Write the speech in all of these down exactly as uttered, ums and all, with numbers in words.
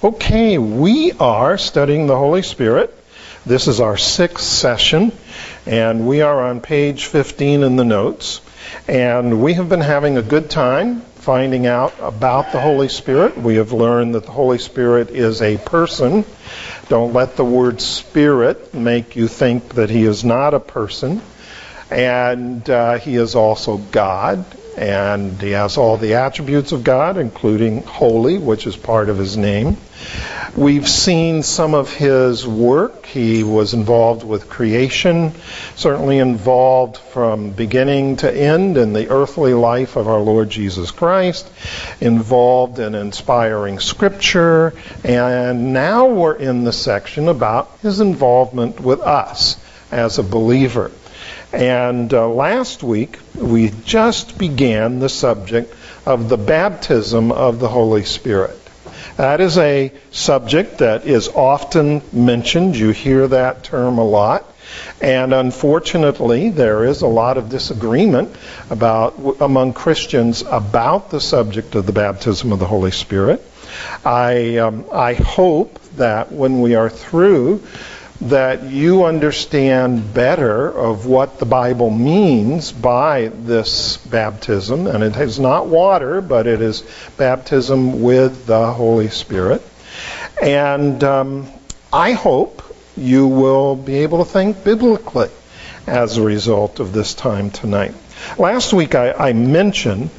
Okay, we are studying the Holy Spirit. This is our sixth session, and we are on page fifteen in the notes. And we have been having a good time finding out about the Holy Spirit. We have learned that the Holy Spirit is a person. Don't let the word spirit make you think that he is not a person. And uh, he is also God. And he has all the attributes of God, including holy, which is part of his name. We've seen some of his work. He was involved with creation, certainly involved from beginning to end in the earthly life of our Lord Jesus Christ, involved in inspiring Scripture, and now we're in the section about his involvement with us as a believer. And uh, last week, we just began the subject of the baptism of the Holy Spirit. That is a subject that is often mentioned. You hear that term a lot. And unfortunately, there is a lot of disagreement about among Christians about the subject of the baptism of the Holy Spirit. I, um, I hope that when we are through, that you understand better of what the Bible means by this baptism. And it is not water, but it is baptism with the Holy Spirit. And um, I hope you will be able to think biblically as a result of this time tonight. Last week I, I mentioned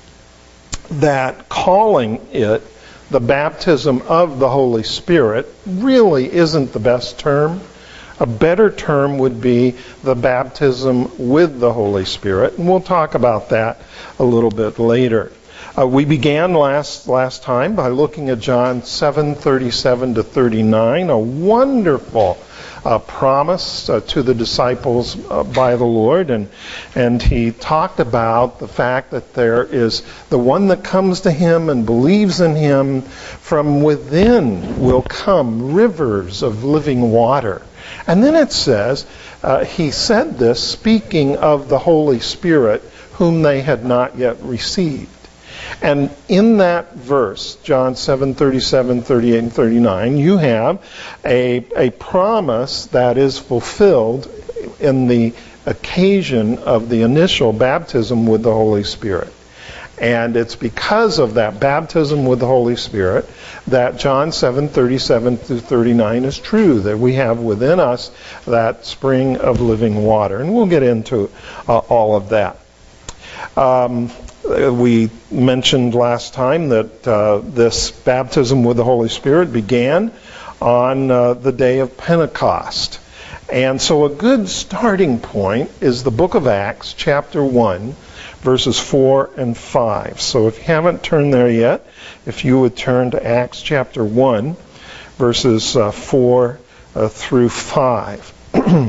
that calling it the baptism of the Holy Spirit really isn't the best term. A better term would be the baptism with the Holy Spirit, and we'll talk about that a little bit later. Uh, we began last last time by looking at John seven thirty-seven to thirty-nine, a wonderful uh, promise uh, to the disciples uh, by the Lord, and and he talked about the fact that there is the one that comes to him and believes in him, from within will come rivers of living water. And then it says, uh, he said this speaking of the Holy Spirit, whom they had not yet received. And in that verse, John seven thirty-seven, thirty-eight, and thirty-nine, you have a, a promise that is fulfilled in the occasion of the initial baptism with the Holy Spirit. And it's because of that baptism with the Holy Spirit that John seven thirty-seven through thirty-nine is true, that we have within us that spring of living water. And we'll get into uh, all of that. Um, we mentioned last time that uh, this baptism with the Holy Spirit began on uh, the day of Pentecost. And so a good starting point is the book of Acts, chapter one, verses four and five. So if you haven't turned there yet, if you would turn to Acts chapter one, verses uh, four uh, through five. uh,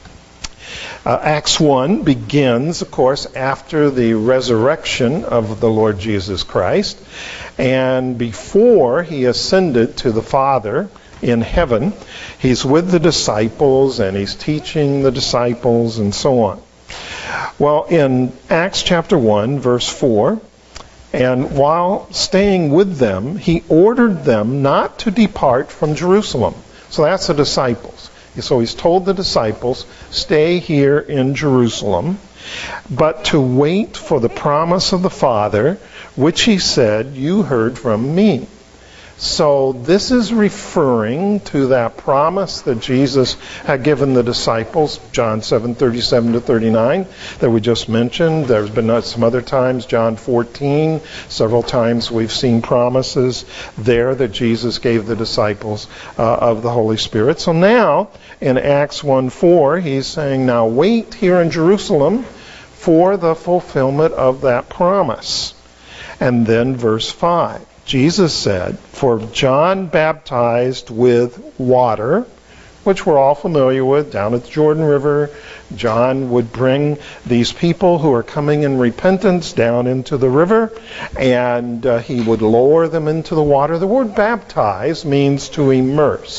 Acts one begins, of course, after the resurrection of the Lord Jesus Christ, and before he ascended to the Father in heaven. He's with the disciples, and he's teaching the disciples, and so on. Well, in Acts chapter one, verse four, and while staying with them, he ordered them not to depart from Jerusalem. So that's the disciples. So he's told the disciples, stay here in Jerusalem, but to wait for the promise of the Father, which he said, you heard from me. So this is referring to that promise that Jesus had given the disciples, John seven thirty-seven to thirty-nine, that we just mentioned. There's been some other times, John fourteen, several times we've seen promises there that Jesus gave the disciples uh, of the Holy Spirit. So now, in Acts one four, he's saying, now wait here in Jerusalem for the fulfillment of that promise. And then verse five. Jesus said, for John baptized with water, which we're all familiar with, down at the Jordan River. John would bring these people who are coming in repentance down into the river, and uh, he would lower them into the water. The word baptize means to immerse.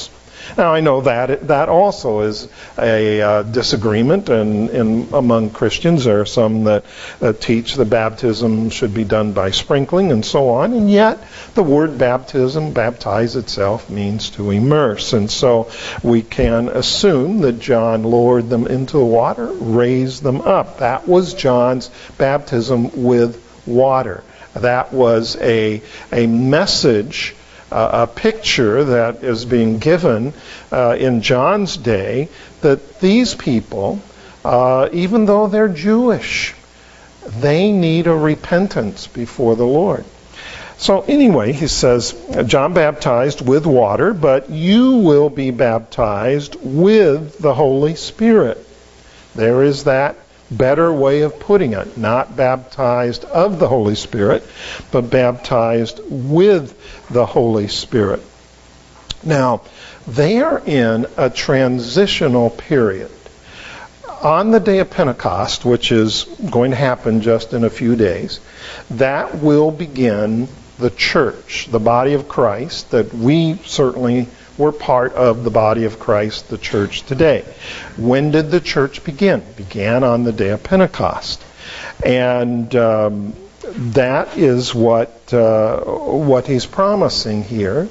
Now, I know that that also is a uh, disagreement, and, and among Christians there are some that uh, teach that baptism should be done by sprinkling and so on, and yet the word baptism, baptize itself, means to immerse, and so we can assume that John lowered them into the water, raised them up. That was John's baptism with water. That was a, a message, uh, a picture that is being given uh, in John's day, that these people, uh, even though they're Jewish, they need a repentance before the Lord. So anyway, he says, John baptized with water, but you will be baptized with the Holy Spirit. There is that better way of putting it. Not baptized of the Holy Spirit, but baptized with the Holy Spirit. Now, they are in a transitional period. On the day of Pentecost, which is going to happen just in a few days, that will begin the church, the body of Christ, that we certainly were part of the body of Christ, the church today. When did the church begin? It began on the day of Pentecost. And um, that is what uh, what he's promising here,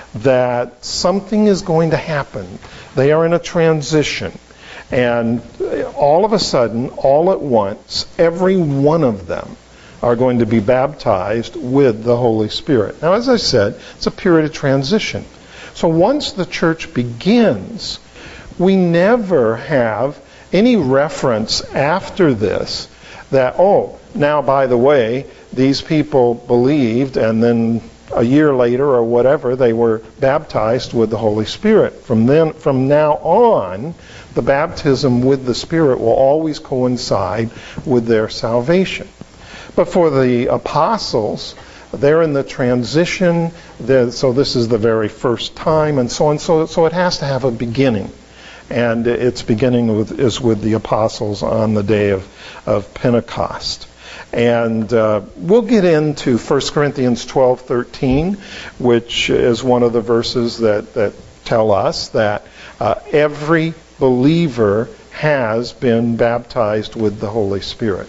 that something is going to happen. They are in a transition. And all of a sudden, all at once, every one of them are going to be baptized with the Holy Spirit. Now, as I said, it's a period of transition. So once the church begins, we never have any reference after this that, oh, now, by the way, these people believed, and then a year later or whatever, they were baptized with the Holy Spirit. From then, from now on, the baptism with the Spirit will always coincide with their salvation. But for the apostles, they're in the transition, so this is the very first time, and so on. So, so it has to have a beginning. And its beginning with, is with the apostles on the day of, of Pentecost. And uh, we'll get into First Corinthians twelve thirteen, which is one of the verses that, that tell us that uh, every believer has been baptized with the Holy Spirit.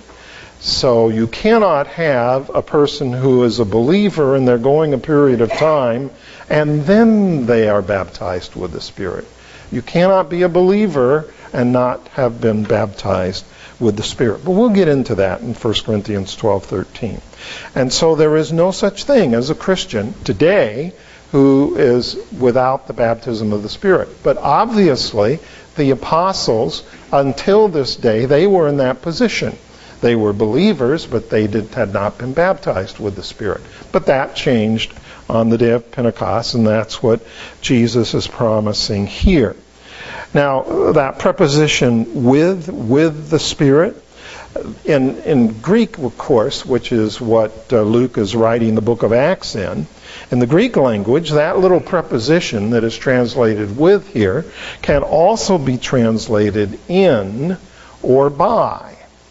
So you cannot have a person who is a believer and they're going a period of time and then they are baptized with the Spirit. You cannot be a believer and not have been baptized with the Spirit. But we'll get into that in First Corinthians twelve thirteen. And so there is no such thing as a Christian today who is without the baptism of the Spirit. But obviously, the apostles, until this day, they were in that position. They were believers, but they did, had not been baptized with the Spirit. But that changed on the day of Pentecost, and that's what Jesus is promising here. Now, that preposition with, with the Spirit, in, in Greek, of course, which is what uh, Luke is writing the book of Acts in, in the Greek language, that little preposition that is translated with here can also be translated in or by.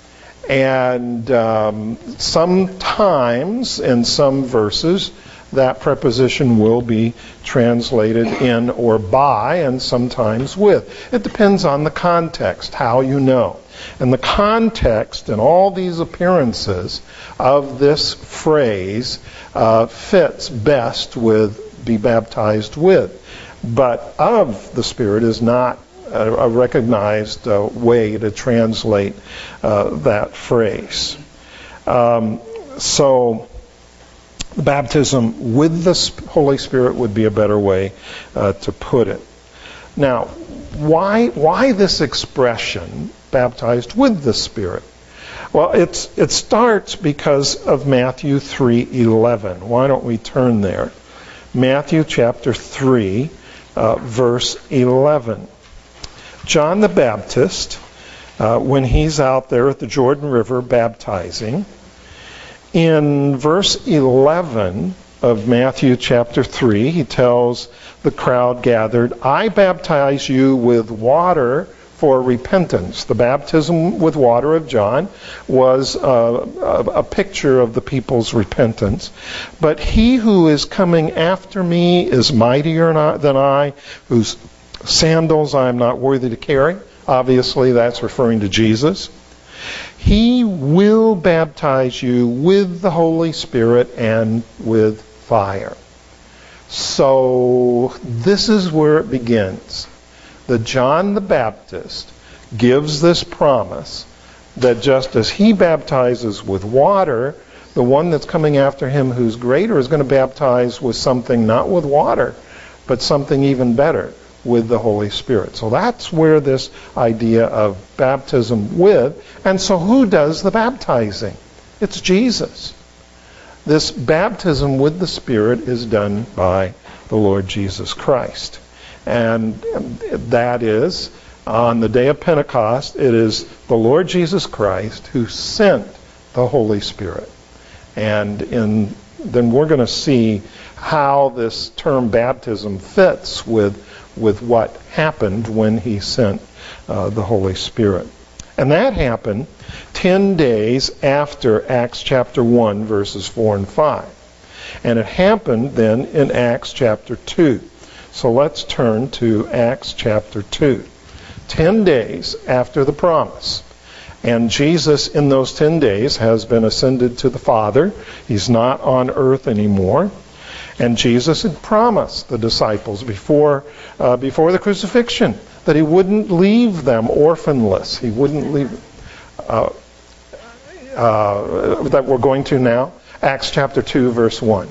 And um, sometimes in some verses that preposition will be translated in or by, and sometimes with. It depends on the context, how you know. And the context and all these appearances of this phrase uh, fits best with be baptized with. But of the Spirit is not a, a recognized uh, way to translate uh, that phrase. Um, so baptism with the Holy Spirit would be a better way uh, to put it. Now, why why this expression, baptized with the Spirit? Well, it's it starts because of Matthew three eleven. Why don't we turn there? Matthew chapter three, uh, verse eleven. John the Baptist, uh, when he's out there at the Jordan River baptizing, in verse eleven of Matthew chapter three, he tells the crowd gathered, I baptize you with water for repentance. The baptism with water of John was uh, a, a picture of the people's repentance. But he who is coming after me is mightier than I, whose sandals I am not worthy to carry. Obviously, that's referring to Jesus. He will baptize you with the Holy Spirit and with fire. So this is where it begins. That John the Baptist gives this promise that just as he baptizes with water, the one that's coming after him who's greater is going to baptize with something not with water, but something even better, with the Holy Spirit. So that's where this idea of baptism with, and so who does the baptizing? It's Jesus. This baptism with the Spirit is done by the Lord Jesus Christ. And that is, on the day of Pentecost, it is the Lord Jesus Christ who sent the Holy Spirit. And in, then we're going to see how this term baptism fits with, with what happened when he sent uh, the Holy Spirit. And that happened ten days after Acts chapter one, verses four and five. And it happened then in Acts chapter two. So let's turn to Acts chapter two. Ten days after the promise. And Jesus in those ten days has been ascended to the Father. He's not on earth anymore. And Jesus had promised the disciples before, uh, before the crucifixion that he wouldn't leave them orphanless. He wouldn't leave... Uh, uh, that we're going to now. Acts chapter two, verse one.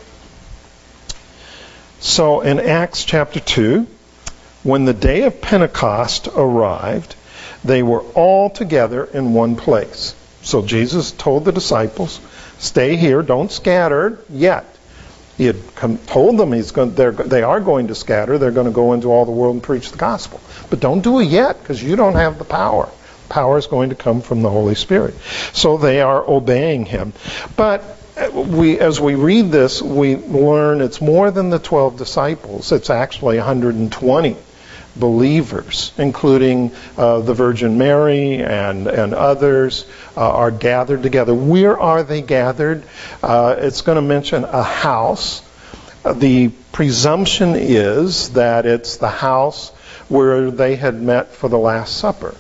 So in Acts chapter two, when the day of Pentecost arrived, they were all together in one place. So Jesus told the disciples, stay here, don't scatter yet. He had come, told them he's going, they're, they are going to scatter. They're going to go into all the world and preach the gospel. But don't do it yet, because you don't have the power. Power is going to come from the Holy Spirit. So they are obeying him. But we, as we read this, we learn it's more than the twelve disciples. It's actually one hundred twenty believers, including uh, the Virgin Mary and, and others, uh, are gathered together. Where are they gathered? Uh, it's going to mention a house. Uh, the presumption is that it's the house where they had met for the Last Supper.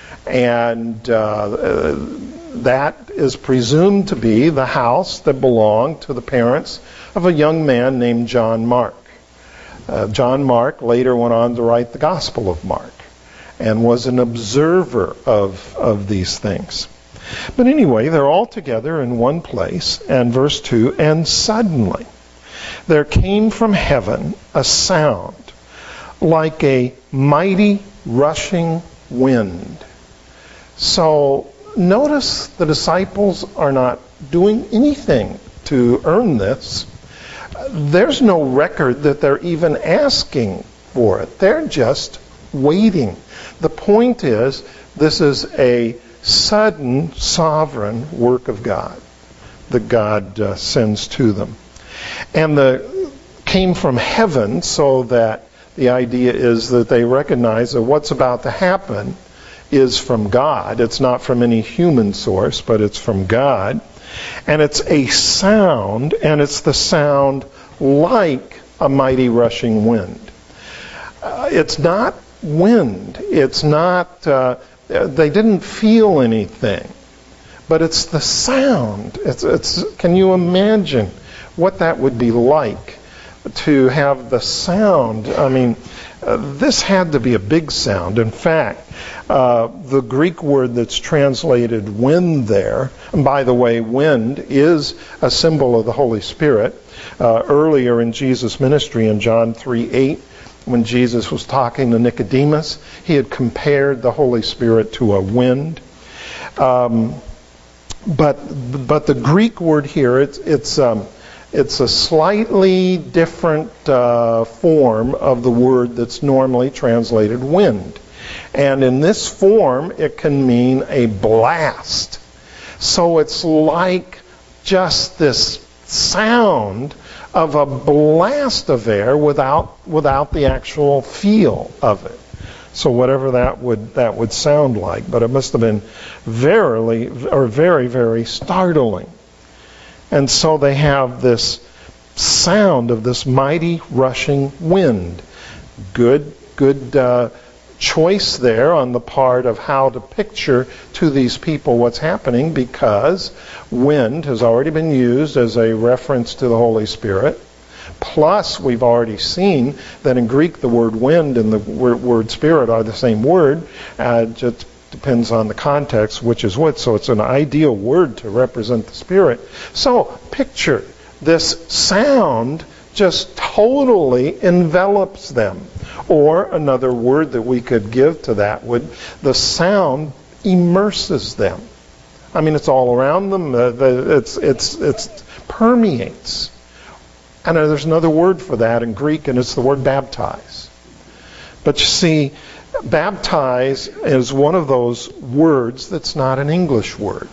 And uh, that is presumed to be the house that belonged to the parents of a young man named John Mark. Uh, John Mark later went on to write the Gospel of Mark and was an observer of, of these things. But anyway, they're all together in one place. And verse two, and suddenly there came from heaven a sound like a mighty rushing wind. So notice the disciples are not doing anything to earn this. There's no record that they're even asking for it. They're just waiting. The point is, this is a sudden, sovereign work of God that God uh, sends to them. And the came from heaven, so that the idea is that they recognize that what's about to happen is from God. It's not from any human source, but it's from God. And it's a sound, and it's the sound like a mighty rushing wind. Uh, it's not wind. It's not, uh, they didn't feel anything. But it's the sound. It's, it's, can you imagine what that would be like to have the sound? I mean, uh, this had to be a big sound. In fact, uh, the Greek word that's translated wind there, and by the way, wind is a symbol of the Holy Spirit. Uh, earlier in Jesus' ministry in John three eight, when Jesus was talking to Nicodemus, he had compared the Holy Spirit to a wind. Um, but but the Greek word here, it's it's um, it's a slightly different uh, form of the word that's normally translated wind. And in this form, it can mean a blast. So it's like just this sound of a blast of air without without the actual feel of it. So whatever that would that would sound like, but it must have been verily or very very startling. And so they have this sound of this mighty rushing wind. Good good uh, choice there on the part of how to picture to these people what's happening, because wind has already been used as a reference to the Holy Spirit. Plus, we've already seen that in Greek the word wind and the word, word spirit are the same word. Uh, just depends on the context, which is what. So it's an ideal word to represent the Spirit. So picture this sound just totally envelops them. Or another word that we could give to that would, the sound immerses them. I mean, it's all around them. Uh, the, it's it's it's permeates. And there's another word for that in Greek, and it's the word baptize. But you see, baptize is one of those words that's not an English word.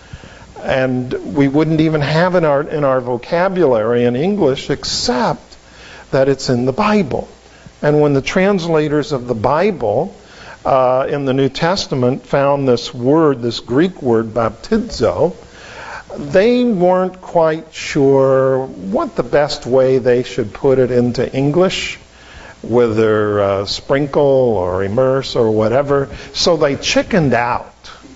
And we wouldn't even have it in our, in our vocabulary in English, except that it's in the Bible. And when the translators of the Bible uh, in the New Testament found this word, this Greek word, baptizo, they weren't quite sure what the best way they should put it into English, whether uh, sprinkle or immerse or whatever. So they chickened out.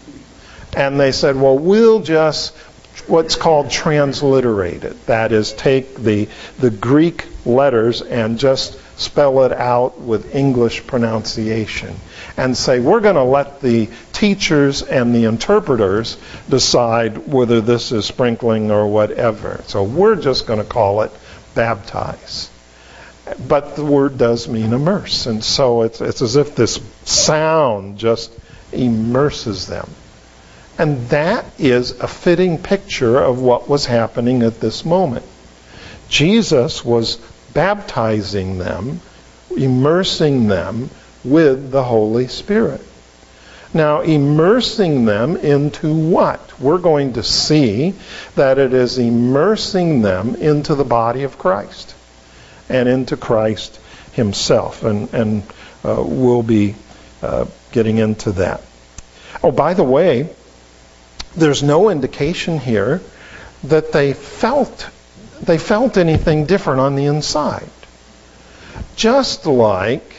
And they said, well, we'll just what's called transliterate it. That is, take the the Greek letters and just spell it out with English pronunciation. And say, we're going to let the teachers and the interpreters decide whether this is sprinkling or whatever. So we're just going to call it baptize. But the word does mean immerse. And so it's, it's as if this sound just immerses them. And that is a fitting picture of what was happening at this moment. Jesus was baptizing them, immersing them with the Holy Spirit. Now, immersing them into what? We're going to see that it is immersing them into the body of Christ and into Christ himself. And, and uh, we'll be uh, getting into that. Oh, by the way, there's no indication here that they felt they felt anything different on the inside. Just like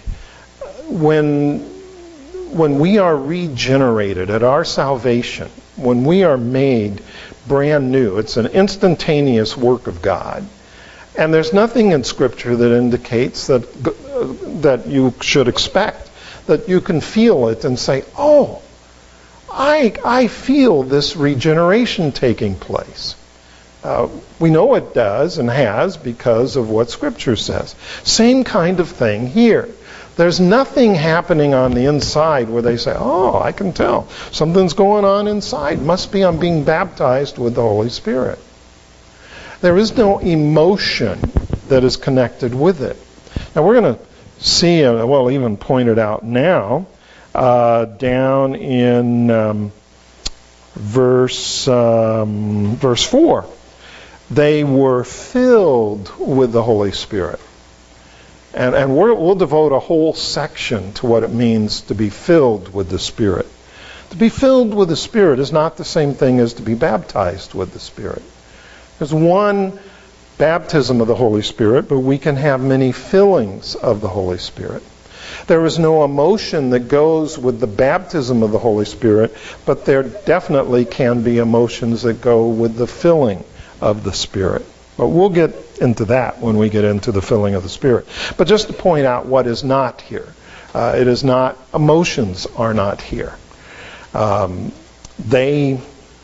when when we are regenerated at our salvation, when we are made brand new, it's an instantaneous work of God. And there's nothing in Scripture that indicates that that you should expect that you can feel it and say, oh, I, I feel this regeneration taking place. Uh, we know it does and has because of what Scripture says. Same kind of thing here. There's nothing happening on the inside where they say, oh, I can tell. Something's going on inside. Must be I'm being baptized with the Holy Spirit. There is no emotion that is connected with it. Now we're going to see, uh, well, even point it out now, Uh, down in um, verse um, verse four. They were filled with the Holy Spirit. And, and we're, we'll devote a whole section to what it means to be filled with the Spirit. To be filled with the Spirit is not the same thing as to be baptized with the Spirit. There's one baptism of the Holy Spirit, but we can have many fillings of the Holy Spirit. There is no emotion that goes with the baptism of the Holy Spirit, but there definitely can be emotions that go with the filling of the Spirit. But we'll get into that when we get into the filling of the Spirit. But just to point out what is not here. Uh, it is not, emotions are not here. Um, they,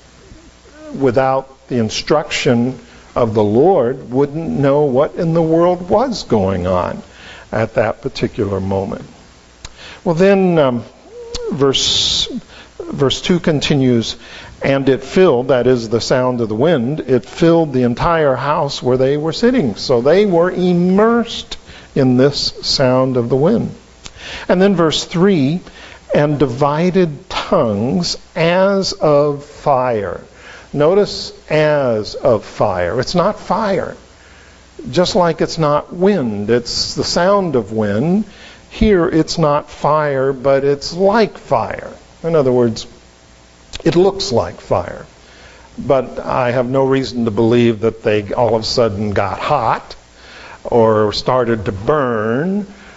without the instruction of the Lord, wouldn't know what in the world was going on at that particular moment. Well, then um, verse verse two continues, and it filled, that is the sound of the wind, it filled the entire house where they were sitting. So they were immersed in this sound of the wind. And then verse three, and divided tongues as of fire. Notice as of fire. It's not fire. Just like it's not wind, it's the sound of wind. Here it's not fire, but it's like fire. In other words, it looks like fire. But I have no reason to believe that they all of a sudden got hot or started to burn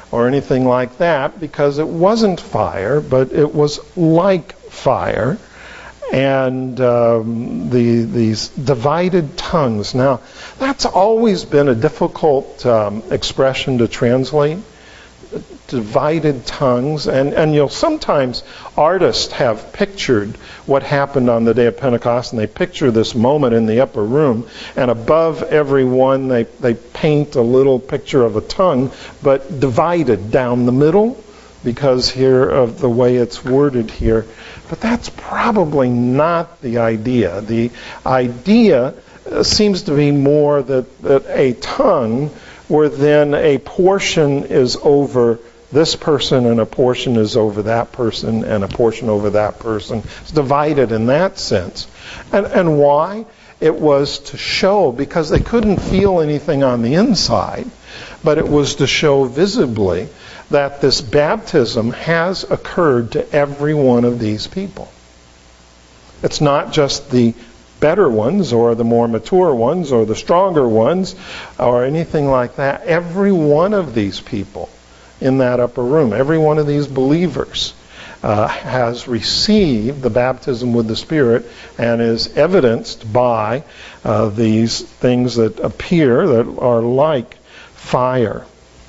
or anything like that, because it wasn't fire, but it was like fire. And um, the, these divided tongues. Now, that's always been a difficult um, expression to translate. Divided tongues. And, and you'll sometimes, artists have pictured what happened on the day of Pentecost, and they picture this moment in the upper room, and above every one they, they paint a little picture of a tongue, but divided down the middle, because here of the way it's worded here. But that's probably not the idea. The idea seems to be more that, that a tongue where then a portion is over this person and a portion is over that person and a portion over that person. It's divided in that sense. And, and why? It was to show, because they couldn't feel anything on the inside, but it was to show visibly that this baptism has occurred to every one of these people. It's not just the better ones or the more mature ones or the stronger ones or anything like that. Every one of these people in that upper room, every one of these believers uh, has received the baptism with the Spirit and is evidenced by uh, these things that appear that are like fire.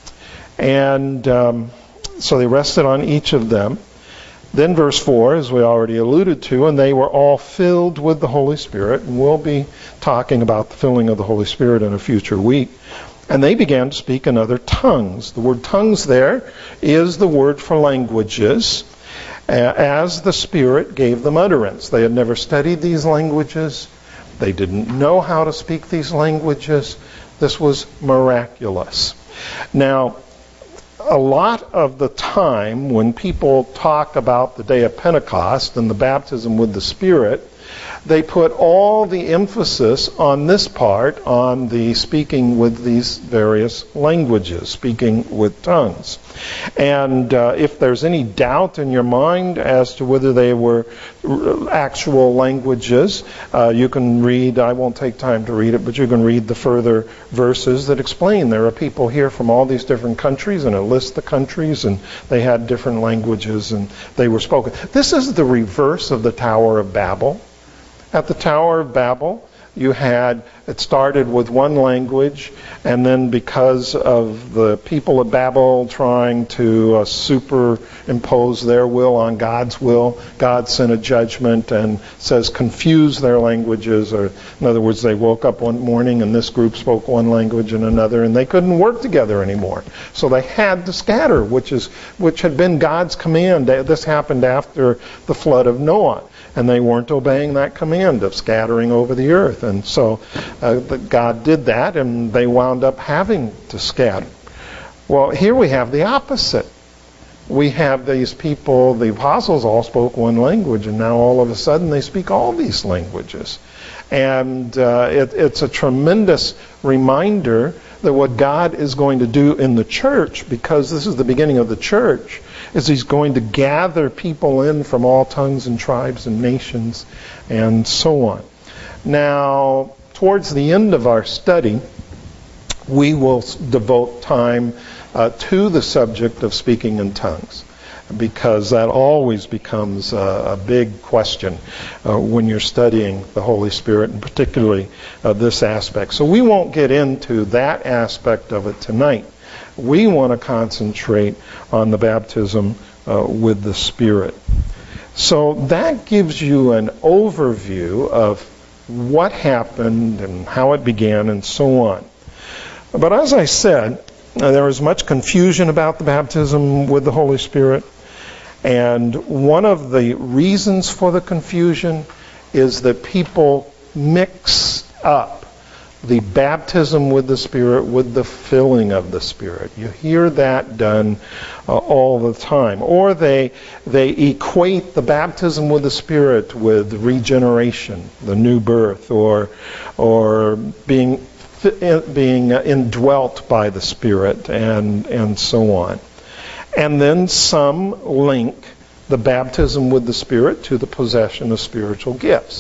And um, so they rested on each of them. Then verse four, as we already alluded to, and they were all filled with the Holy Spirit. And we'll be talking about the filling of the Holy Spirit in a future week. And they began to speak in other tongues. The word tongues there is the word for languages, as the Spirit gave them utterance. They had never studied these languages. They didn't know how to speak these languages. This was miraculous. Now, a lot of the time when people talk about the day of Pentecost and the baptism with the Spirit, they put all the emphasis on this part, on the speaking with these various languages, speaking with tongues. And uh, if there's any doubt in your mind as to whether they were actual languages, uh, you can read, I won't take time to read it, but you can read the further verses that explain there are people here from all these different countries, and it lists the countries, and they had different languages, and they were spoken. This is the reverse of the Tower of Babel. At the Tower of Babel, you had, it started with one language, and then because of the people of Babel trying to uh, superimpose their will on God's will, God sent a judgment and says confuse their languages, or in other words, they woke up one morning and this group spoke one language and another, and they couldn't work together anymore. So they had to scatter, which is which had been God's command. This happened after the flood of Noah. And they weren't obeying that command of scattering over the earth. And so uh, God did that, and they wound up having to scatter. Well, here we have the opposite. We have these people, the apostles all spoke one language, and now all of a sudden they speak all these languages. And uh, it, it's a tremendous reminder that what God is going to do in the church, because this is the beginning of the church, is He's going to gather people in from all tongues and tribes and nations and so on. Now, towards the end of our study, we will devote time uh, to the subject of speaking in tongues, because that always becomes a, a big question uh, when you're studying the Holy Spirit, and particularly uh, this aspect. So we won't get into that aspect of it tonight. We want to concentrate on the baptism uh, with the Spirit. So that gives you an overview of what happened and how it began and so on. But as I said, uh, there is much confusion about the baptism with the Holy Spirit. And one of the reasons for the confusion is that people mix up the baptism with the Spirit with the filling of the Spirit. You hear that done uh, all the time. Or they they equate the baptism with the Spirit with regeneration, the new birth, or or being being indwelt by the Spirit, and and so on. And then some link the baptism with the Spirit to the possession of spiritual gifts.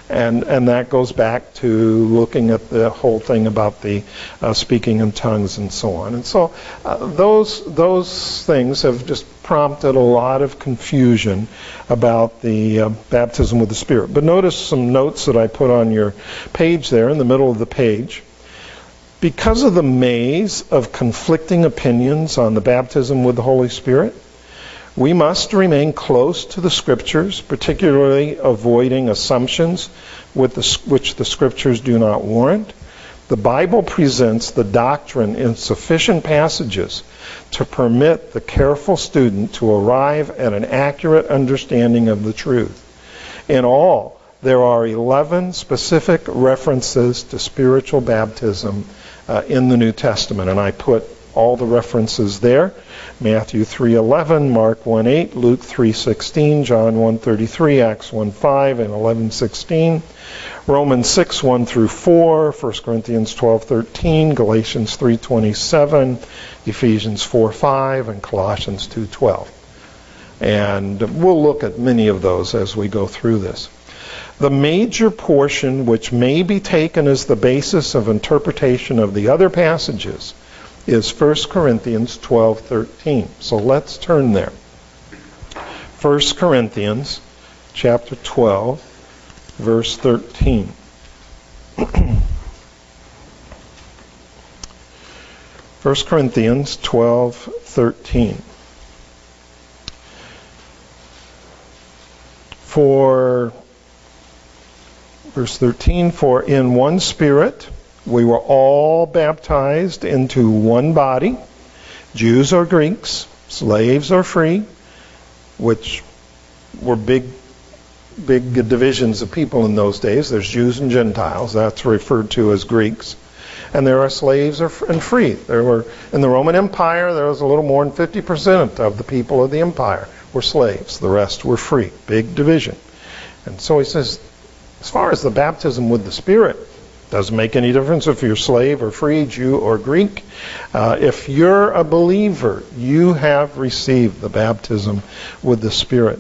And and that goes back to looking at the whole thing about the uh, speaking in tongues and so on. And so uh, those those things have just prompted a lot of confusion about the uh, baptism with the Spirit. But notice some notes that I put on your page there in the middle of the page. Because of the maze of conflicting opinions on the baptism with the Holy Spirit, we must remain close to the Scriptures, particularly avoiding assumptions with the, which the Scriptures do not warrant. The Bible presents the doctrine in sufficient passages to permit the careful student to arrive at an accurate understanding of the truth. In all, there are eleven specific references to spiritual baptism uh, in the New Testament, and I put all the references there. Matthew three eleven, Mark one eight, Luke three sixteen, John one thirty-three, Acts one five, and eleven sixteen, Romans six one through four, First Corinthians twelve thirteen, Galatians three twenty-seven, Ephesians four five, and Colossians two twelve. And we'll look at many of those as we go through this. The major portion which may be taken as the basis of interpretation of the other passages is First Corinthians twelve thirteen. So let's turn there. First Corinthians chapter twelve, verse thirteen. First Corinthians twelve thirteen. For verse thirteen, for in one Spirit we were all baptized into one body, Jews or Greeks, slaves or free, which were big, big divisions of people in those days. There's Jews and Gentiles. That's referred to as Greeks. And there are slaves and free. There were in the Roman Empire, there was a little more than fifty percent of the people of the empire were slaves. The rest were free. Big division. And so he says, as far as the baptism with the Spirit, doesn't make any difference if you're slave or free, Jew or Greek. Uh, if you're a believer, you have received the baptism with the Spirit.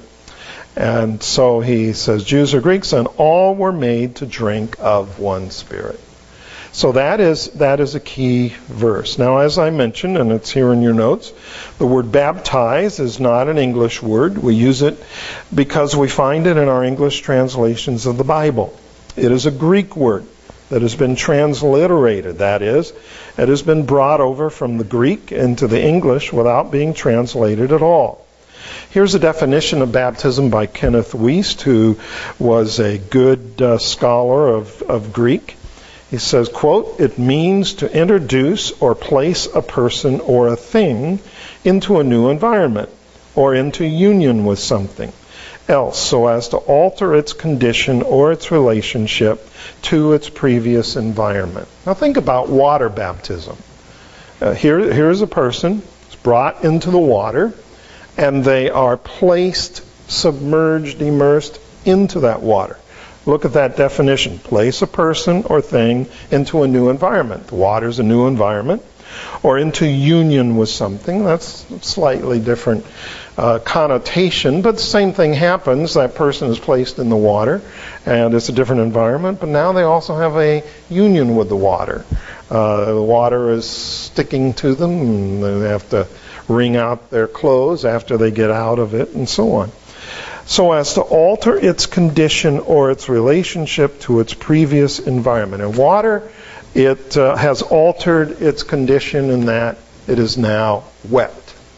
And so he says, Jews or Greeks, and all were made to drink of one Spirit. So that is that is a key verse. Now, as I mentioned, and it's here in your notes, the word baptize is not an English word. We use it because we find it in our English translations of the Bible. It is a Greek word that has been transliterated. That is, it has been brought over from the Greek into the English without being translated at all. Here's a definition of baptism by Kenneth Wuest, who was a good uh, scholar of, of Greek. He says, quote, it means to introduce or place a person or a thing into a new environment or into union with something else so as to alter its condition or its relationship to its previous environment. Now think about water baptism. Uh, here, here's a person who's brought into the water, and they are placed, submerged, immersed into that water. Look at that definition. Place a person or thing into a new environment. The water's a new environment. Or into union with something. That's a slightly different uh, connotation, but the same thing happens. That person is placed in the water, and it's a different environment, but now they also have a union with the water. Uh, the water is sticking to them, and they have to wring out their clothes after they get out of it, and so on. So as to alter its condition or its relationship to its previous environment. And water, it uh, has altered its condition in that it is now wet,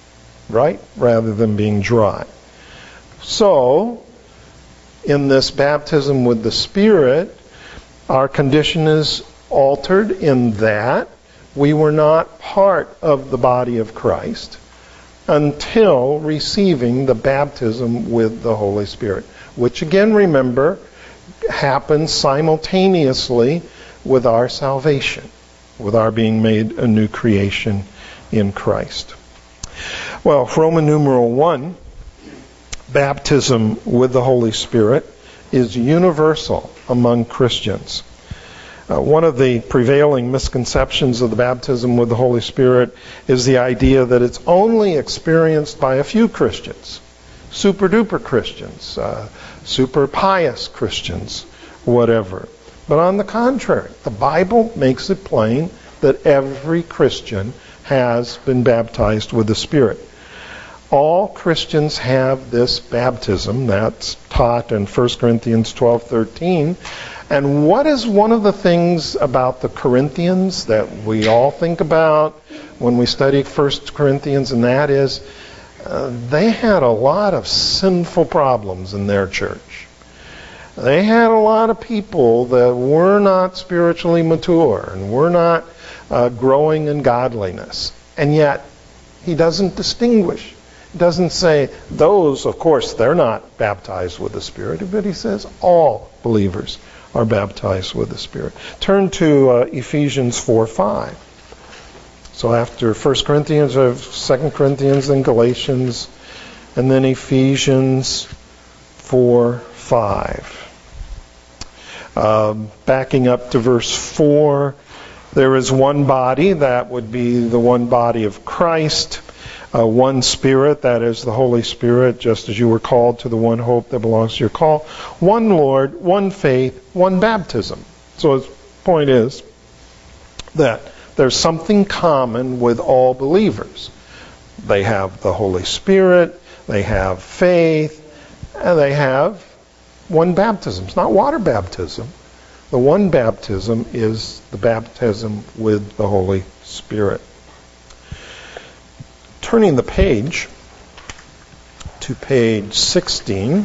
right? Rather than being dry. So, in this baptism with the Spirit, our condition is altered in that we were not part of the body of Christ until receiving the baptism with the Holy Spirit, which again, remember, happens simultaneously with our salvation, with our being made a new creation in Christ. Well, Roman numeral one, baptism with the Holy Spirit, is universal among Christians. Uh, one of the prevailing misconceptions of the baptism with the Holy Spirit is the idea that it's only experienced by a few Christians, super-duper Christians, uh, super pious Christians, whatever. But on the contrary, the Bible makes it plain that every Christian has been baptized with the Spirit. All Christians have this baptism that's taught in First Corinthians twelve thirteen. And what is one of the things about the Corinthians that we all think about when we study First Corinthians, and that is uh, they had a lot of sinful problems in their church. They had a lot of people that were not spiritually mature and were not uh, growing in godliness. And yet, he doesn't distinguish. He doesn't say, those, of course, they're not baptized with the Spirit, but he says all believers are baptized with the Spirit. Turn to uh, Ephesians four five. So after First Corinthians, we have Second Corinthians, then Galatians, and then Ephesians four five. Um, backing up to verse four, there is one body, that would be the one body of Christ, uh, one Spirit, that is the Holy Spirit, just as you were called to the one hope that belongs to your call, one Lord, one faith, one baptism. So his point is that there's something common with all believers. They have the Holy Spirit, they have faith, and they have one baptism. It's not water baptism. The one baptism is the baptism with the Holy Spirit. Turning the page to page sixteen,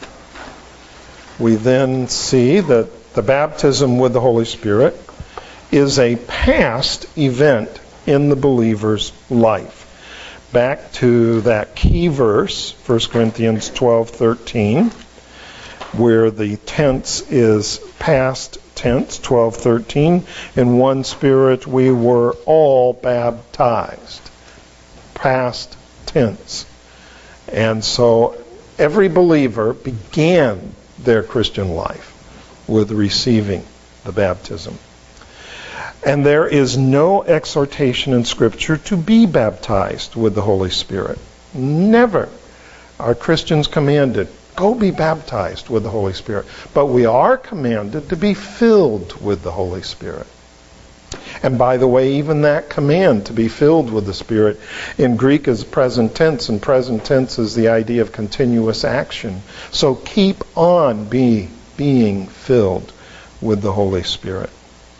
we then see that the baptism with the Holy Spirit is a past event in the believer's life. Back to that key verse, First Corinthians twelve thirteen, where the tense is past tense, twelve thirteen. In one Spirit we were all baptized. Past tense. And so every believer began their Christian life with receiving the baptism. And there is no exhortation in Scripture to be baptized with the Holy Spirit. Never are Christians commanded, go be baptized with the Holy Spirit. But we are commanded to be filled with the Holy Spirit. And by the way, even that command to be filled with the Spirit in Greek is present tense, and present tense is the idea of continuous action. So keep on be, being filled with the Holy Spirit.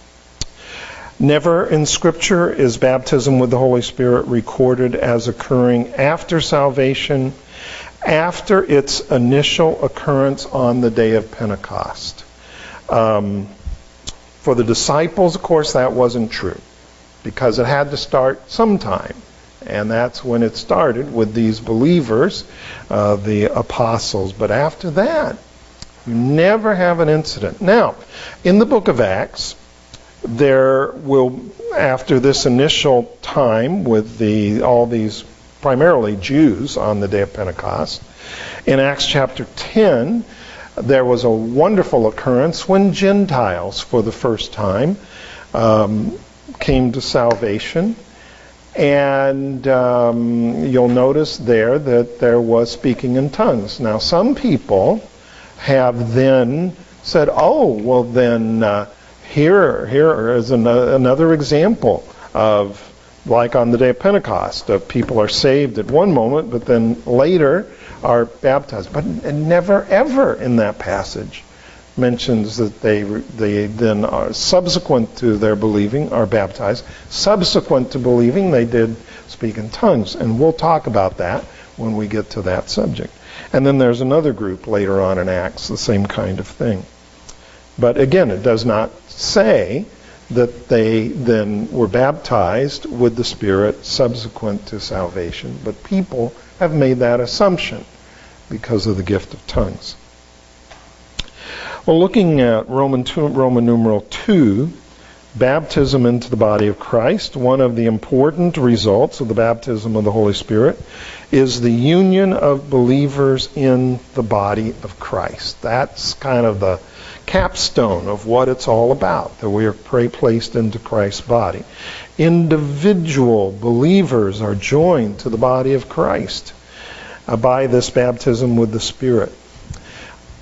Never in Scripture is baptism with the Holy Spirit recorded as occurring after salvation, after its initial occurrence on the day of Pentecost. Um, for the disciples, of course, that wasn't true, because it had to start sometime. And that's when it started with these believers, uh, the apostles. But after that, you never have an incident. Now, in the book of Acts, there will, after this initial time with the all these primarily Jews on the day of Pentecost, in Acts chapter ten, there was a wonderful occurrence when Gentiles, for the first time, um, came to salvation. And um, you'll notice there that there was speaking in tongues. Now, some people have then said, oh, well then, uh, here, here is an, uh, another example of, like on the day of Pentecost, of people are saved at one moment, but then later are baptized. But it never, ever in that passage mentions that they they then are subsequent to their believing are baptized. Subsequent to believing, they did speak in tongues, and we'll talk about that when we get to that subject. And then there's another group later on in Acts, the same kind of thing. But again, it does not say that they then were baptized with the Spirit subsequent to salvation, but people have made that assumption because of the gift of tongues. Well, looking at Roman, two, Roman numeral two, baptism into the body of Christ, one of the important results of the baptism of the Holy Spirit is the union of believers in the body of Christ. That's kind of the capstone of what it's all about, that we are placed into Christ's body. Individual believers are joined to the body of Christ uh, by this baptism with the Spirit.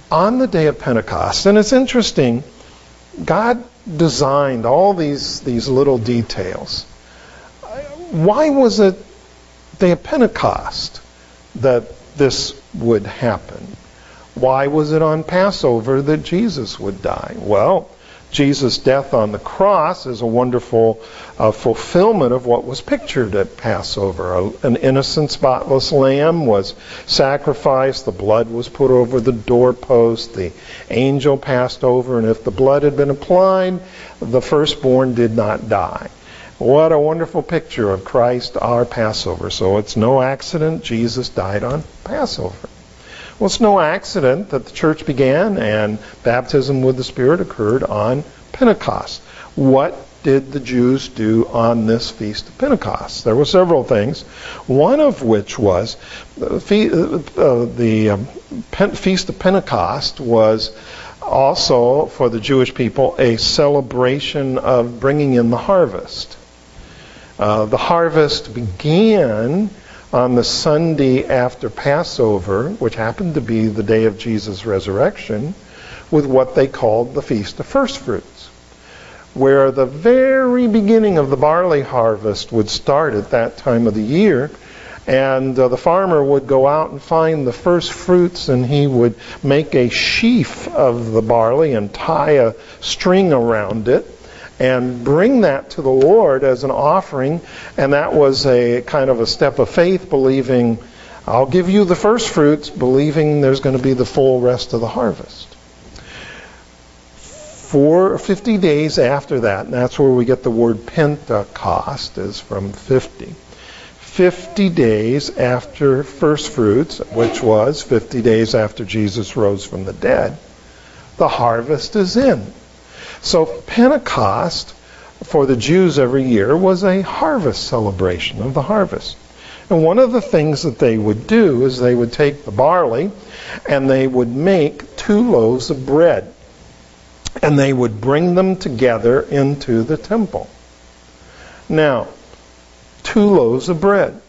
on the day of Pentecost, and it's interesting, God designed all these, these little details. Why was it day of Pentecost that this would happen? Why was it on Passover that Jesus would die? Well, Jesus' death on the cross is a wonderful uh, fulfillment of what was pictured at Passover. A, an innocent, spotless lamb was sacrificed. The blood was put over the doorpost. The angel passed over, and if the blood had been applied, the firstborn did not die. What a wonderful picture of Christ, our Passover. So it's no accident Jesus died on Passover. Well, it's no accident that the church began and baptism with the Spirit occurred on Pentecost. What did the Jews do on this Feast of Pentecost? There were several things, one of which was the, fe- uh, the um, Pen- Feast of Pentecost was also, for the Jewish people, a celebration of bringing in the harvest. Uh, the harvest began on the Sunday after Passover, which happened to be the day of Jesus' resurrection, with what they called the Feast of First Fruits, where the very beginning of the barley harvest would start at that time of the year, and uh, the farmer would go out and find the first fruits, and he would make a sheaf of the barley and tie a string around it, and bring that to the Lord as an offering. And that was a kind of a step of faith, believing, I'll give you the first fruits, believing there's going to be the full rest of the harvest. For fifty days after that, and that's where we get the word Pentecost, is from fifty. fifty days after first fruits, which was fifty days after Jesus rose from the dead, the harvest is in. So Pentecost, for the Jews every year, was a harvest celebration of the harvest. And one of the things that they would do is they would take the barley and they would make two loaves of bread. And they would bring them together into the temple. Now, two loaves of bread.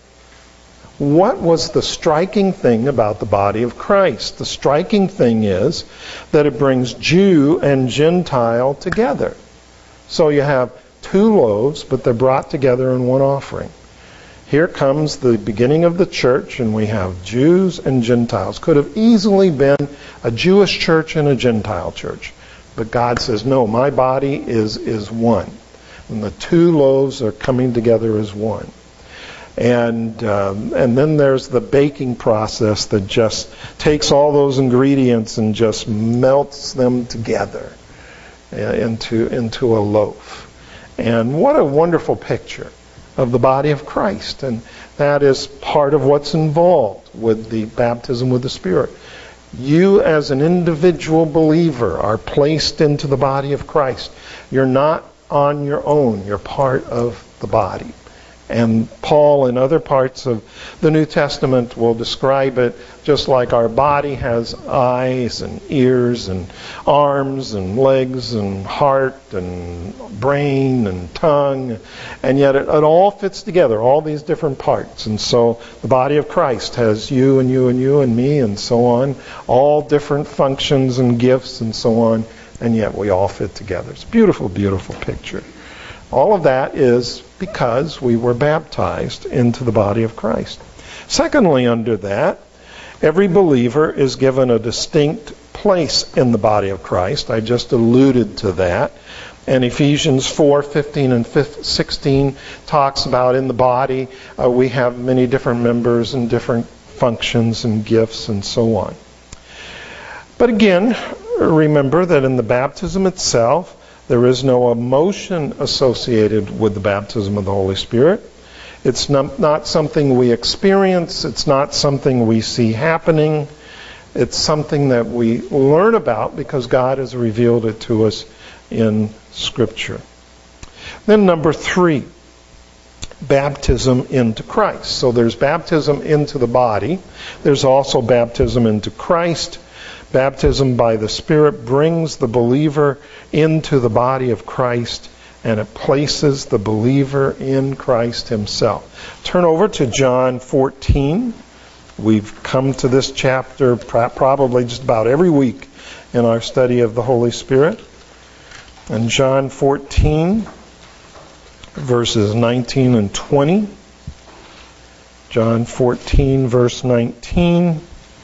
What was the striking thing about the body of Christ? The striking thing is that it brings Jew and Gentile together. So you have two loaves, but they're brought together in one offering. Here comes the beginning of the church, and we have Jews and Gentiles. Could have easily been a Jewish church and a Gentile church. But God says, no, my body is, is one. And the two loaves are coming together as one. And um, and then there's the baking process that just takes all those ingredients and just melts them together into into a loaf. And what a wonderful picture of the body of Christ. And that is part of what's involved with the baptism with the Spirit. You as an individual believer are placed into the body of Christ. You're not on your own. You're part of the body. And Paul in other parts of the New Testament will describe it just like our body has eyes and ears and arms and legs and heart and brain and tongue. And yet it, it all fits together, all these different parts. And so the body of Christ has you and you and you and me and so on, all different functions and gifts and so on. And yet we all fit together. It's a beautiful, beautiful picture. All of that is because we were baptized into the body of Christ. Secondly, under that, every believer is given a distinct place in the body of Christ. I just alluded to that. And Ephesians four fifteen and sixteen talks about in the body uh, we have many different members and different functions and gifts and so on. But again, remember that in the baptism itself, there is no emotion associated with the baptism of the Holy Spirit. It's not, not something we experience. It's not something we see happening. It's something that we learn about because God has revealed it to us in Scripture. Then number three, baptism into Christ. So there's baptism into the body. There's also baptism into Christ. Baptism by the Spirit brings the believer into the body of Christ, and it places the believer in Christ himself. Turn over to John fourteen. We've come to this chapter probably just about every week in our study of the Holy Spirit. In John fourteen, verses nineteen and twenty. John fourteen, verse nineteen.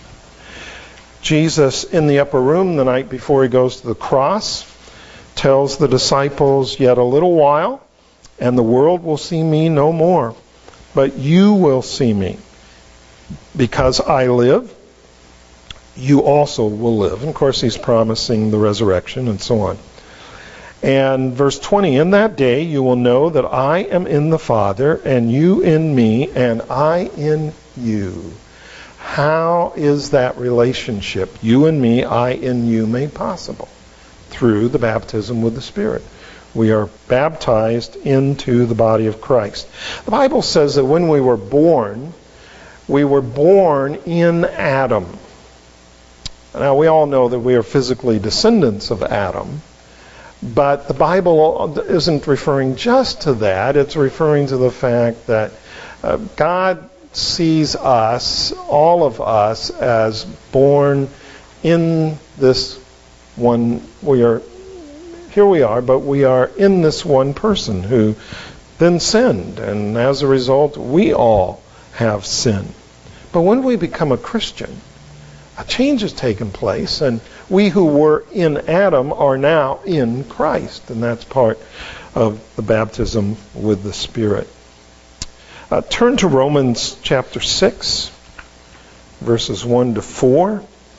Jesus, in the upper room the night before he goes to the cross, tells the disciples, "Yet a little while, and the world will see me no more. But you will see me. Because I live, you also will live." And of course, he's promising the resurrection and so on. And verse twenty, "In that day you will know that I am in the Father, and you in me, and I in you." How is that relationship, you and me, I in you, made possible? Through the baptism with the Spirit. We are baptized into the body of Christ. The Bible says that when we were born, we were born in Adam. Now, we all know that we are physically descendants of Adam. But the Bible isn't referring just to that. It's referring to the fact that uh, God sees us, all of us, as born in this one. We are, here we are, but we are in this one person who then sinned. And as a result, we all have sin. But when we become a Christian, a change has taken place, and we who were in Adam are now in Christ, and that's part of the baptism with the Spirit. Uh, turn to Romans chapter six, verses one to four.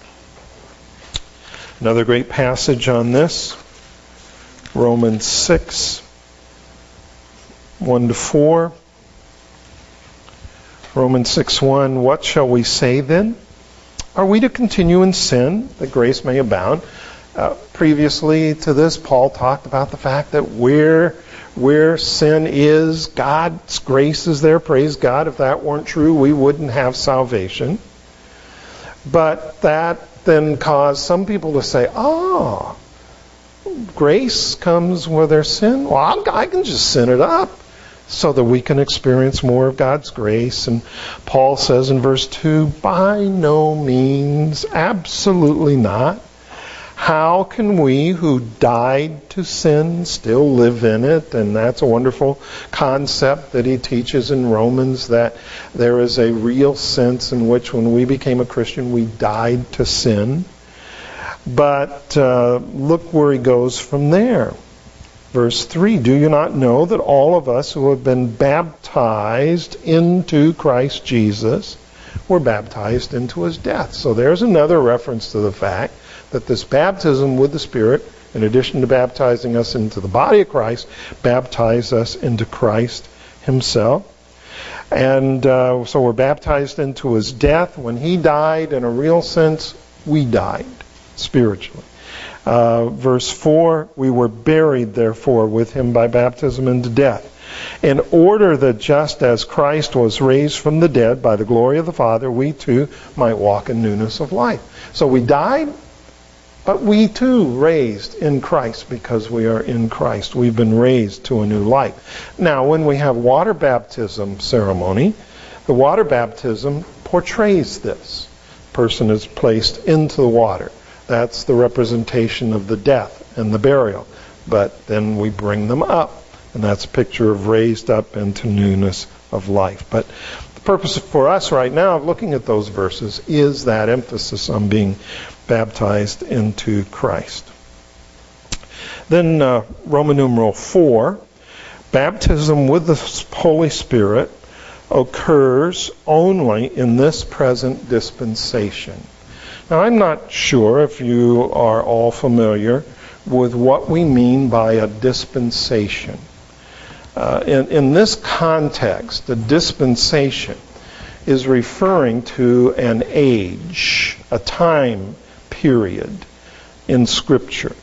Another great passage on this. Romans six, one to four. Romans six one, "What shall we say then? Are we to continue in sin, that grace may abound?" Uh, previously to this, Paul talked about the fact that where, where sin is, God's grace is there. Praise God. If that weren't true, we wouldn't have salvation. But that then caused some people to say, oh, grace comes where there's sin? Well, I can just sin it up, so that we can experience more of God's grace. And Paul says in verse two, by no means, absolutely not. How can we who died to sin still live in it? And that's a wonderful concept that he teaches in Romans, that there is a real sense in which when we became a Christian, we died to sin. But uh, look where he goes from there. Verse three, "Do you not know that all of us who have been baptized into Christ Jesus were baptized into his death?" So there's another reference to the fact that this baptism with the Spirit, in addition to baptizing us into the body of Christ, baptized us into Christ himself. And uh, so we're baptized into his death. When he died, in a real sense, we died spiritually. Uh, verse four, "We were buried, therefore, with him by baptism into death, in order that just as Christ was raised from the dead by the glory of the Father, we too might walk in newness of life." So we died, but we too raised in Christ because we are in Christ. We've been raised to a new life. Now, when we have water baptism ceremony, the water baptism portrays this. The person is placed into the water. That's the representation of the death and the burial. But then we bring them up, and that's a picture of raised up into newness of life. But the purpose for us right now of looking at those verses is that emphasis on being baptized into Christ. Then uh, Roman numeral four, baptism with the Holy Spirit occurs only in this present dispensation. Now, I'm not sure if you are all familiar with what we mean by a dispensation. Uh, in, in this context, the dispensation is referring to an age, a time period in Scripture.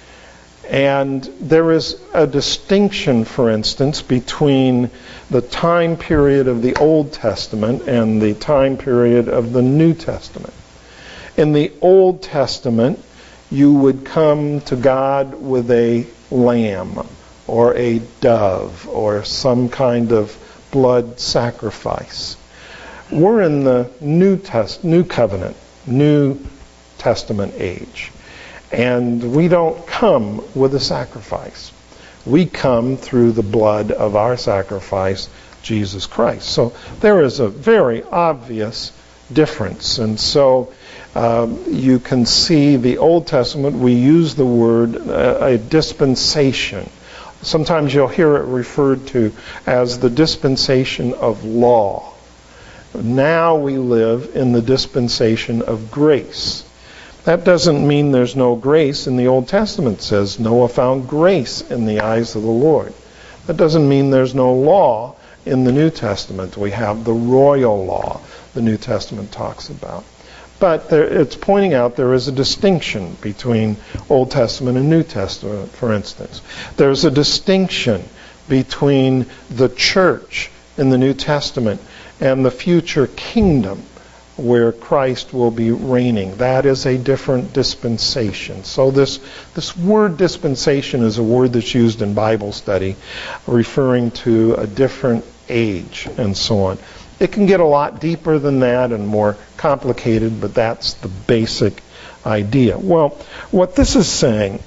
And there is a distinction, for instance, between the time period of the Old Testament and the time period of the New Testament. In the Old Testament, you would come to God with a lamb or a dove or some kind of blood sacrifice. We're in the New Test, New Covenant, New Testament age. And we don't come with a sacrifice. We come through the blood of our sacrifice, Jesus Christ. So there is a very obvious difference. And so um, you can see the Old Testament, we use the word uh, a dispensation. Sometimes you'll hear it referred to as the dispensation of law. Now we live in the dispensation of grace. That doesn't mean there's no grace. In the Old Testament, it says Noah found grace in the eyes of the Lord. That doesn't mean there's no law in the New Testament. We have the royal law the New Testament talks about. But there, it's pointing out there is a distinction between Old Testament and New Testament, for instance. There's a distinction between the church in the New Testament and the future kingdom where Christ will be reigning. That is a different dispensation. So this, this word dispensation is a word that's used in Bible study, referring to a different age and so on. It can get a lot deeper than that and more complicated, but that's the basic idea. Well, what this is saying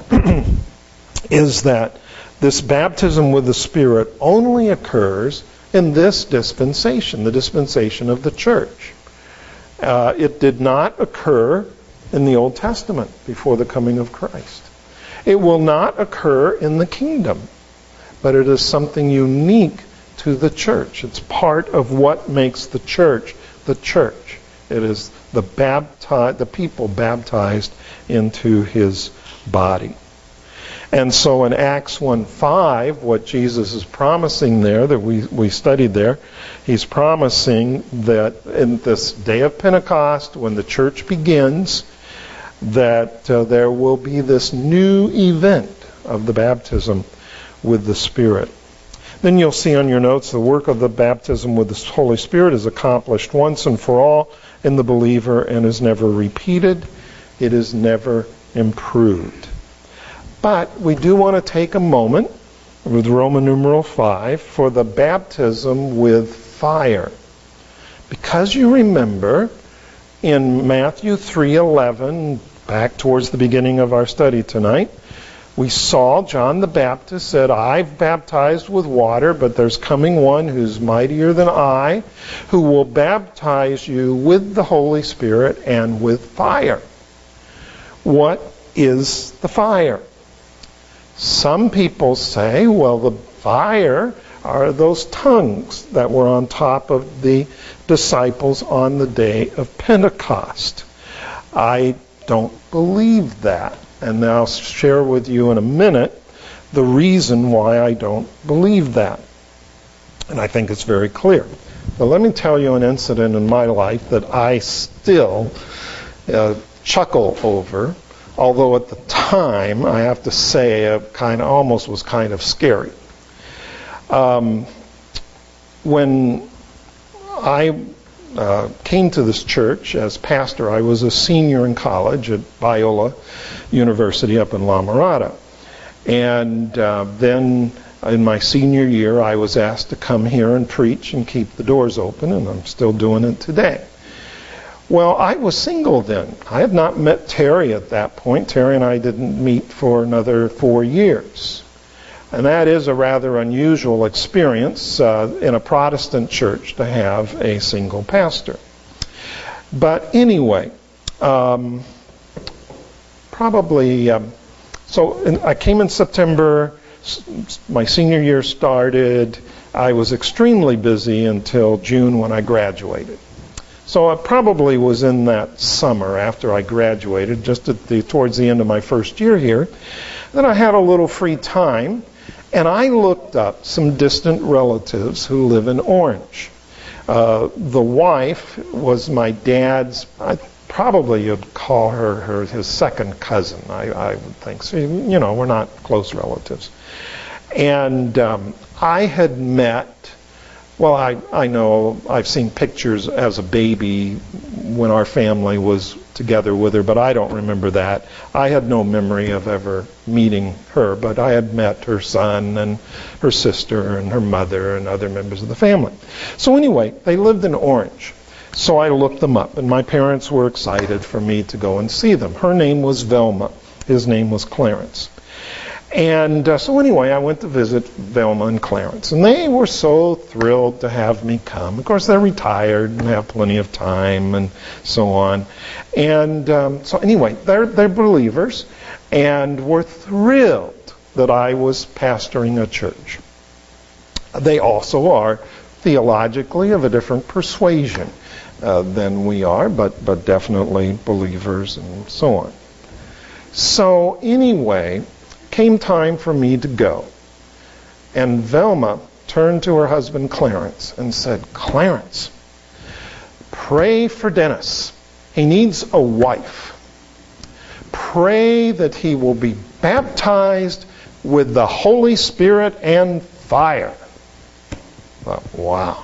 is that this baptism with the Spirit only occurs in this dispensation, the dispensation of the church. Uh, it did not occur in the Old Testament before the coming of Christ. It will not occur in the kingdom, but it is something unique to the church. It's part of what makes the church the church. It is the baptized, the people baptized into his body. And so in Acts one five, what Jesus is promising there, that we, we studied there, he's promising that in this day of Pentecost, when the church begins, that uh, there will be this new event of the baptism with the Spirit. Then you'll see on your notes the work of the baptism with the Holy Spirit is accomplished once and for all in the believer and is never repeated. It is never improved. But we do want to take a moment with Roman numeral five for the baptism with fire. Because you remember in Matthew three eleven, back towards the beginning of our study tonight, we saw John the Baptist said, I've baptized with water, but there's coming one who's mightier than I, who will baptize you with the Holy Spirit and with fire. What is the fire? Some people say, well, the fire are those tongues that were on top of the disciples on the day of Pentecost. I don't believe that. And I'll share with you in a minute the reason why I don't believe that. And I think it's very clear. But let me tell you an incident in my life that I still uh, chuckle over, although at the time, I have to say, it kind of almost was kind of scary. Um, when I uh, came to this church as pastor, I was a senior in college at Biola University up in La Mirada. And uh, then in my senior year, I was asked to come here and preach and keep the doors open, and I'm still doing it today. Well, I was single then. I had not met Terry at that point. Terry and I didn't meet for another four years. And that is a rather unusual experience uh, in a Protestant church to have a single pastor. But anyway, um, probably, um, so in, I came in September, my senior year started. I was extremely busy until June when I graduated. So it probably was in that summer after I graduated, just at the, towards the end of my first year here, that I had a little free time, and I looked up some distant relatives who live in Orange. Uh, the wife was my dad's, I probably you'd call her, her his second cousin, I, I would think. So, you know, we're not close relatives. And um, I had met, well, I, I know I've seen pictures as a baby when our family was together with her, but I don't remember that. I had no memory of ever meeting her, but I had met her son and her sister and her mother and other members of the family. So anyway, they lived in Orange. So I looked them up, and my parents were excited for me to go and see them. Her name was Velma, His name was Clarence. And uh, so anyway, I went to visit Velma and Clarence, and they were so thrilled to have me come. Of course, they're retired and have plenty of time and so on. And um, so anyway, they're, they're believers, and were thrilled that I was pastoring a church. They also are theologically of a different persuasion uh, than we are, but, but definitely believers and so on. So anyway, came time for me to go. And Velma turned to her husband Clarence and said, "Clarence, pray for Dennis. He needs a wife. Pray that he will be baptized with the Holy Spirit and fire." I thought, wow.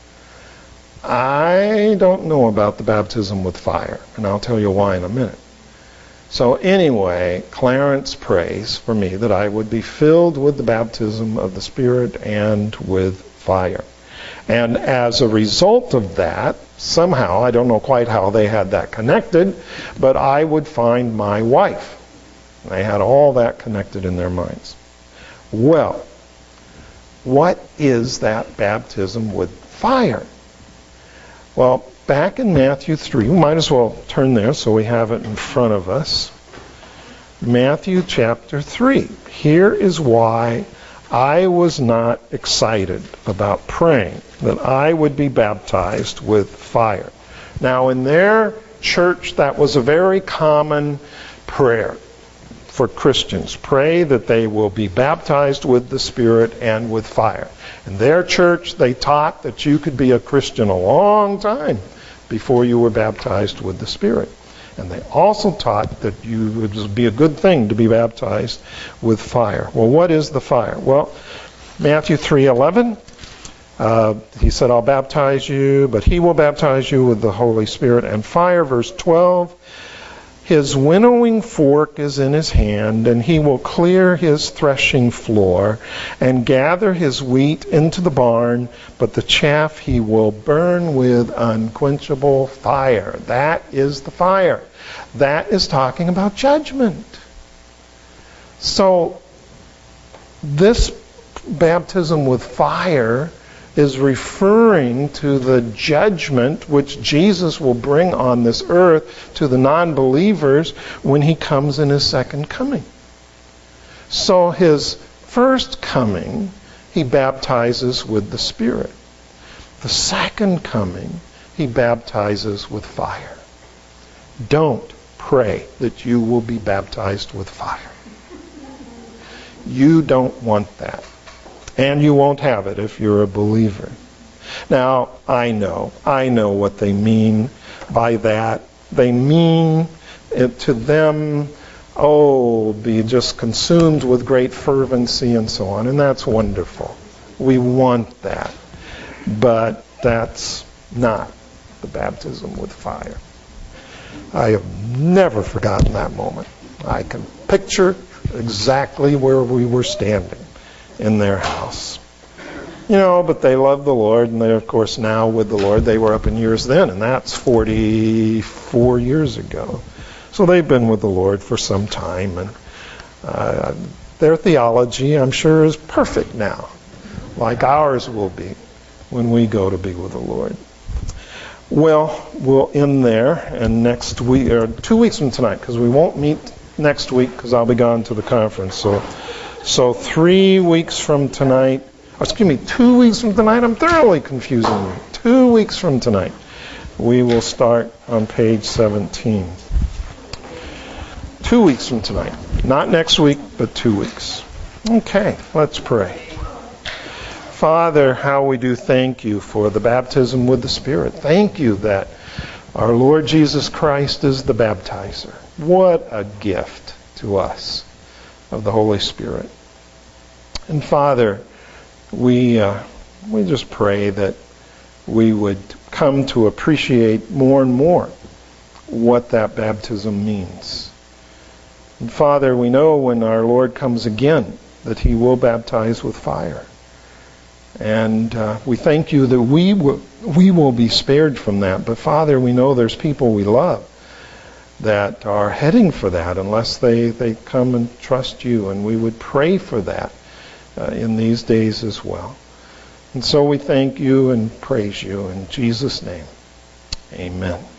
I don't know about the baptism with fire, and I'll tell you why in a minute. So anyway, Clarence prays for me that I would be filled with the baptism of the Spirit and with fire. And as a result of that, somehow, I don't know quite how they had that connected, but I would find my wife. They had all that connected in their minds. Well, what is that baptism with fire? Well, back in Matthew three, we might as well turn there so we have it in front of us. Matthew chapter three. Here is why I was not excited about praying that I would be baptized with fire. Now, in their church, that was a very common prayer for Christians. Pray that they will be baptized with the Spirit and with fire. In their church, they taught that you could be a Christian a long time before you were baptized with the Spirit. And they also taught that you, it would be a good thing to be baptized with fire. Well, what is the fire? Well, Matthew three eleven, uh, he said, "I'll baptize you, but he will baptize you with the Holy Spirit and fire." Verse twelve, "His winnowing fork is in his hand, and he will clear his threshing floor and gather his wheat into the barn, but the chaff he will burn with unquenchable fire." That is the fire. That is talking about judgment. So this baptism with fire is referring to the judgment which Jesus will bring on this earth to the non-believers when he comes in his second coming. So his first coming, he baptizes with the Spirit. The second coming, he baptizes with fire. Don't pray that you will be baptized with fire. You don't want that. And you won't have it if you're a believer. Now, I know, I know what they mean by that. They mean it to them, oh, be just consumed with great fervency and so on. And that's wonderful. We want that. But that's not the baptism with fire. I have never forgotten that moment. I can picture exactly where we were standing in their house. You know, but they love the Lord, and they're, of course, now with the Lord. They were up in years then, and that's forty-four years ago. So they've been with the Lord for some time, and uh, their theology, I'm sure, is perfect now, like ours will be when we go to be with the Lord. Well, we'll end there, and next week, or two weeks from tonight, because we won't meet next week because I'll be gone to the conference. So, so three weeks from tonight, or excuse me, two weeks from tonight, I'm thoroughly confusing you. Two weeks from tonight, we will start on page seventeen. Two weeks from tonight. Not next week, but two weeks. Okay, let's pray. Father, how we do thank you for the baptism with the Spirit. Thank you that our Lord Jesus Christ is the baptizer. What a gift to us of the Holy Spirit. And Father, we uh, we just pray that we would come to appreciate more and more what that baptism means. And Father, we know when our Lord comes again that he will baptize with fire. And uh, we thank you that we will, we will be spared from that. But Father, we know there's people we love that are heading for that unless they, they come and trust you. And we would pray for that uh, in these days as well. And so we thank you and praise you in Jesus' name. Amen.